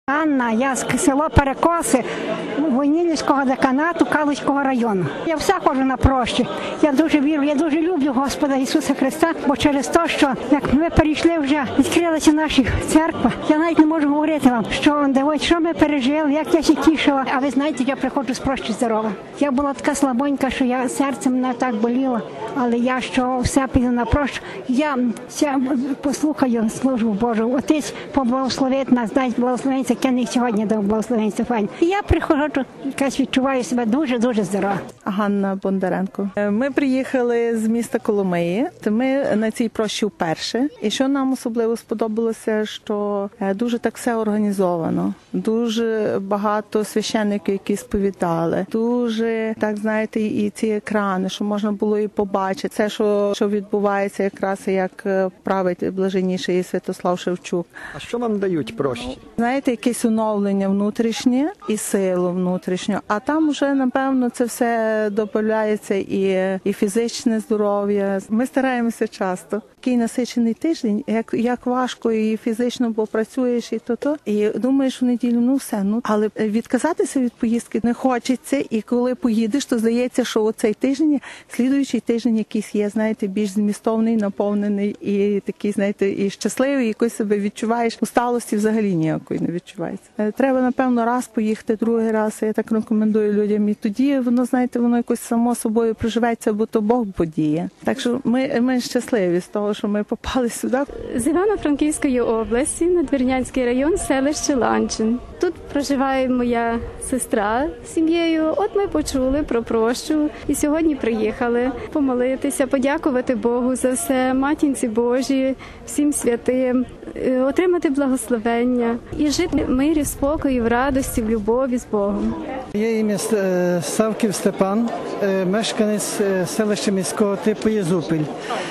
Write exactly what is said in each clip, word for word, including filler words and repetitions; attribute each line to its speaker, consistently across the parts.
Speaker 1: Анна, я з село Перекоси Войнилівського деканату Калузького району. Я все ходжу на прощі. Я дуже вірю, я дуже люблю Господа Ісуса Христа, бо через те, що як ми перейшли вже, відкрилася наша церква, я навіть не можу говорити вам, що, дивись, що ми пережили, як я ще тішила. А ви знаєте, я приходжу з прощі здорова. Я була така слабонька, що я серце мене так боліло, але я що все піду на прощу. Я все послухаю службу Божу. Отець поблагословить нас, дай благословенця, яке не сьогодні дав благословенця файні. І я приходжу, якась відчуваю себе дуже-дуже здорова.
Speaker 2: Ганна Бондаренко. Ми приїхали з міста Коломиї. Ми на цій прощі вперше. І що нам особливо сподобалося, що дуже так все організовано. Дуже багато священників, які сповідали. Дуже, так знаєте, і ці екрани, що можна було і побачити. Це, що, що відбувається якраз, як править блаженніший Святослав Шевчук.
Speaker 3: А що вам дають прощі?
Speaker 2: Знаєте, якесь оновлення внутрішнє і силу внутрішню. А там вже, напевно, це все додається і, і фізичне здоров'я. Ми стараємося часто. Такий насичений тиждень, як, як важко і фізично попрацюєш, і то-то. І думаєш в неділю, ну все, ну. Але відказатися від поїздки не хочеться. І коли поїдеш, то здається, що оцей тиждень, слідуючий тиждень якийсь є, знаєте, більш змістовний, наповнений і такий, знаєте, і щасливий, якось себе відчуваєш. Усталості взагалі ніякої не відчувається. Треба, напевно, раз поїхати, другий раз. Я так рекомендую людям. І тоді воно, знаєте, воно якось само собою проживеться, бо то Бог подіє. Так що ми, ми щасливі з того, що ми попали сюди.
Speaker 4: З Івано-Франківської області, Надвірнянський район, селище Ланчин. Тут проживає моя сестра з сім'єю. От ми почули про прощу і сьогодні приїхали помолитися, подякувати Богу за все, Матінці Божій, всім святим, отримати благословення і жити в мирі, в спокої, в радості, в любові з Богом.
Speaker 5: Є ім'я Савків Степан, мешканець селища міського типу Єзупіль.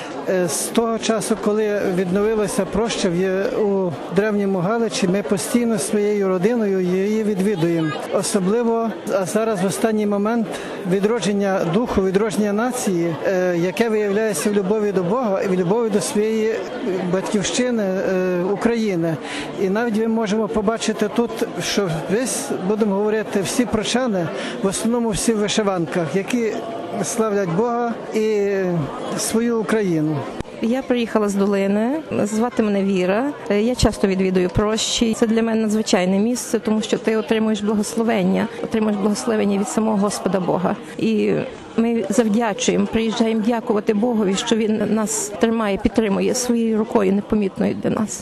Speaker 5: З того часу, коли відновилася проща у Древньому Галичі, ми постійно своєю родиною її відвідуємо. Особливо, а зараз в останній момент відродження духу, відродження нації, яке виявляється в любові до Бога і в любові до своєї батьківщини України. І навіть ми можемо побачити тут, що весь, будемо говорити, всі прочани, в основному всі в вишиванках, які славлять Бога і свою Україну.
Speaker 6: Я приїхала з долини, звати мене Віра. Я часто відвідую прощі. Це для мене надзвичайне місце, тому що ти отримуєш благословення, отримуєш благословення від самого Господа Бога. І ми завдячуємо, приїжджаємо дякувати Богові, що Він нас тримає, підтримує своєю рукою непомітною для нас.